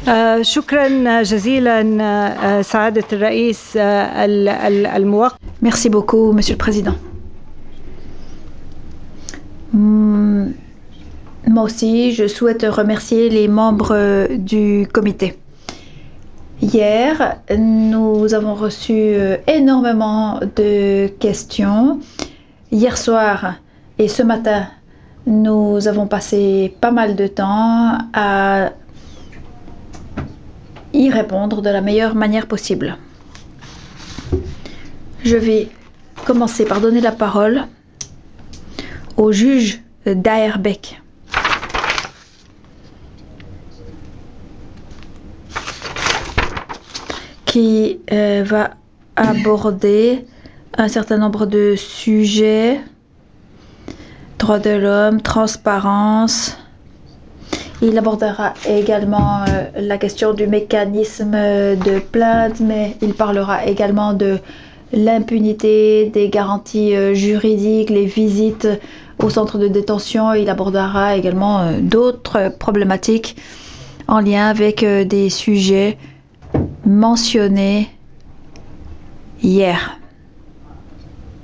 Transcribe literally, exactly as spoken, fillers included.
آه، شكرا جزيلا آه، سعادة الرئيس آه، ال- ال- الموقر. Merci beaucoup, Monsieur le Président. Hmm, Moi aussi, je souhaite remercier les membres euh, du comité. Hier, nous avons reçu euh, énormément de questions. Hier soir et ce matin, nous avons passé pas mal de temps à y répondre de la meilleure manière possible. Je vais commencer par donner la parole au juge d'Aerbeek. Qui euh, va aborder un certain nombre de sujets: droits de l'homme, transparence. Il abordera également euh, la question du mécanisme de plainte, mais il parlera également de l'impunité, des garanties euh, juridiques, les visites au centre de détention. Il abordera également euh, d'autres problématiques en lien avec euh, des sujets mentionnés hier.